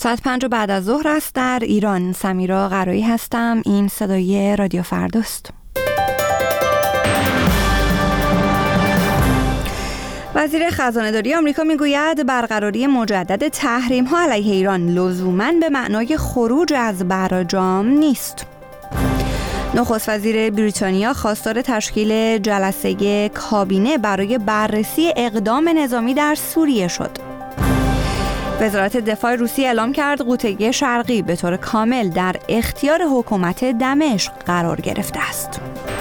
ساعت 5 بعد از ظهر است در ایران. سمیرا قرایی هستم. این صدای رادیو فرداست. وزیر خزانه‌داری آمریکا میگوید برقراری مجدد تحریم‌ها علیه ایران لزوماً به معنای خروج از برجام نیست. نخست وزیر بریتانیا خواستار تشکیل جلسه کابینه برای بررسی اقدام نظامی در سوریه شد. وزارت دفاع روسیه اعلام کرد قوطه شرقی به طور کامل در اختیار حکومت دمشق قرار گرفته است.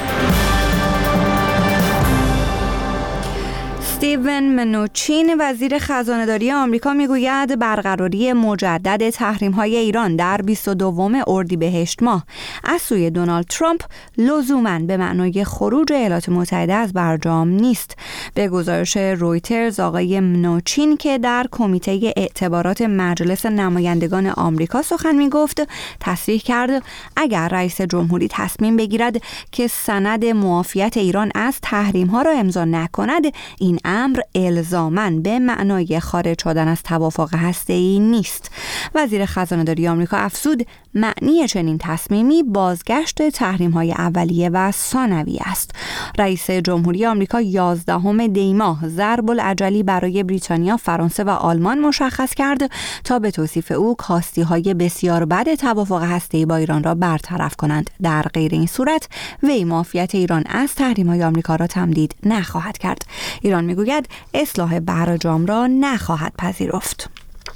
استیون منوچین وزیر خزانه‌داری آمریکا میگوید برقراری مجدد تحریم‌های ایران در 22 اردیبهشت ماه از سوی دونالد ترامپ لزوماً به معنای خروج ایالات متحده از برجام نیست. به گزارش رویترز آقای منوچین که در کمیته اعتبارات مجلس نمایندگان آمریکا سخن میگفت تصریح کرد اگر رئیس جمهوری تصمیم بگیرد که سند معافیت ایران از تحریم‌ها را امضا نکند، این امر الزاماً به معنای خارج شدن از توافق هسته‌ای نیست. وزیر خزانه‌داری آمریکا افزود معنی چنین تصمیمی بازگشت تحریم‌های اولیه و ثانویه است. رئیس جمهوری آمریکا 11 دی ماه ضرب العجلی برای بریتانیا، فرانسه و آلمان مشخص کرد تا به توصیف او کاستی‌های بسیار بد توافق هسته‌ای با ایران را برطرف کنند. در غیر این صورت وی معافیت ایران از تحریم‌های آمریکا را تمدید نخواهد کرد. ایران میگوید اصلاح برجام را نخواهد پذیرفت.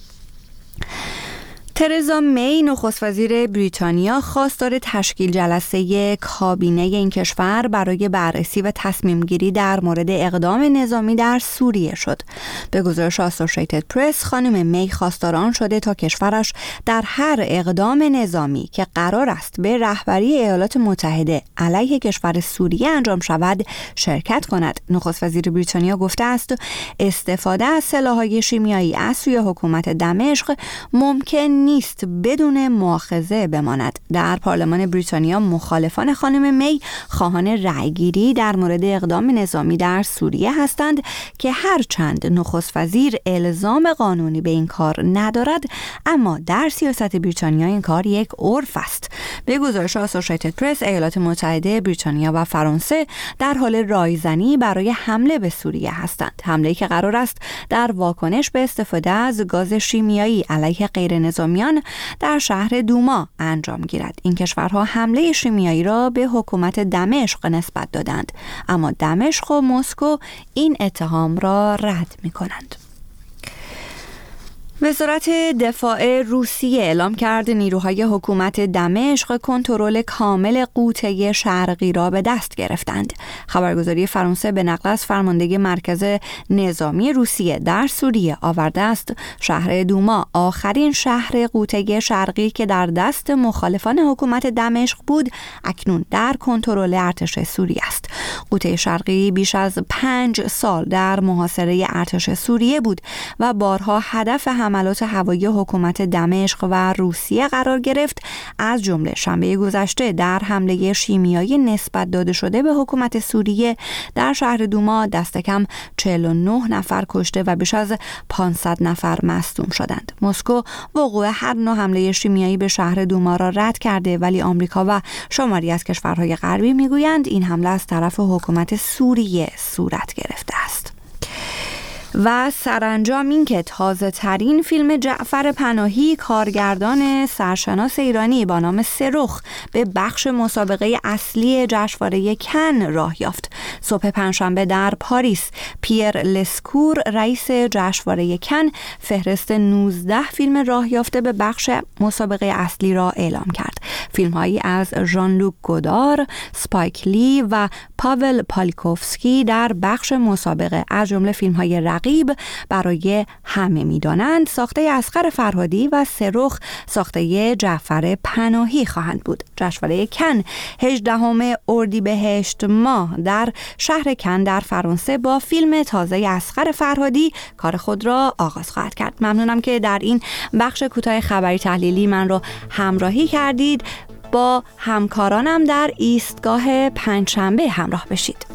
ترزا می نخست وزیر بریتانیا خواستار تشکیل جلسه کابینه این کشور برای بررسی و تصمیم گیری در مورد اقدام نظامی در سوریه شد. به گزارش اسوسییتد پرس خانم می خواستار آن شده تا کشورش در هر اقدام نظامی که قرار است به رهبری ایالات متحده علیه کشور سوریه انجام شود شرکت کند. نخست وزیر بریتانیا گفته است استفاده از سلاح‌های شیمیایی از سوی حکومت دمشق ممکن نیست بدون مؤاخذه بماند. در پارلمان بریتانیا مخالفان خانم می خواهان رأیگیری در مورد اقدام نظامی در سوریه هستند که هرچند نخست وزیر الزام قانونی به این کار ندارد، اما در سیاست بریتانیا این کار یک عرف است. به گزارش اسوسییتد پرس ایالات متحده، بریتانیا و فرانسه در حال رایزنی برای حمله به سوریه هستند. حمله‌ای که قرار است در واکنش به استفاده از گاز شیمیایی علیه غیر نظامی در شهر دوما انجام گیرد. این کشورها حمله شیمیایی را به حکومت دمشق نسبت دادند، اما دمشق و مسکو این اتهام را رد می‌کنند. وزارت دفاع روسیه اعلام کرد نیروهای حکومت دمشق کنترل کامل قوطه شرقی را به دست گرفتند. خبرگزاری فرانسه به نقل از فرمانده مرکز نظامی روسیه در سوریه آورده است شهر دوما آخرین شهر قوطه شرقی که در دست مخالفان حکومت دمشق بود اکنون در کنترل ارتش سوریه است. قوطه شرقی بیش از 5 سال در محاصره ارتش سوریه بود و بارها هدف حملات هوایی حکومت دمشق و روسیه قرار گرفت، از جمله شنبه گذشته در حمله شیمیایی نسبت داده شده به حکومت سوریه در شهر دوما دست کم 49 نفر کشته و بیش از 500 نفر مصدوم شدند. مسکو وقوع هر نوع حمله شیمیایی به شهر دوما را رد کرده، ولی آمریکا و شماری از کشورهای غربی میگویند این حمله از طرف حکومت سوریه صورت گرفته است. و سرانجام این که تازه ترین فیلم جعفر پناهی کارگردان سرشناس ایرانی با نام سرخ به بخش مسابقه اصلی جشنواره کن راه یافت. صبح پنجشنبه در پاریس پیر لسکور رئیس جشنواره کن فهرست 19 فیلم راه یافته به بخش مسابقه اصلی را اعلام کرد. فیلم‌هایی از ژان لوک گودار، اسپایک لی و پاول پالیکوفسکی در بخش مسابقه از جمله فیلم‌های رقیب برای همه می‌دانند ساخته اصغر فرهادی و سرخ ساخته جعفر پناهی خواهند بود. جشنواره کن 18 اردیبهشت ماه در شهر کن در فرانسه با فیلم تازه اصغر فرهادی کار خود را آغاز خواهد کرد. ممنونم که در این بخش کوتاه خبری تحلیلی من رو همراهی کردید. با همکارانم در ایستگاه پنجشنبه همراه بشید.